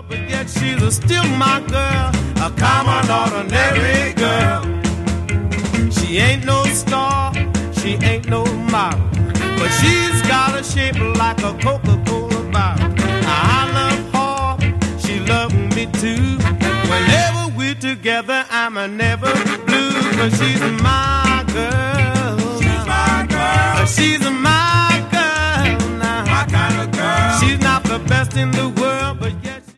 but yet she's still my girl, a common, ordinary girl. She ain't no star, she ain't no model, but she's got a shape like a Coca-Cola bottle. I love her, she loves me too. Whenever we're together, I'm never blue, but she's my girl.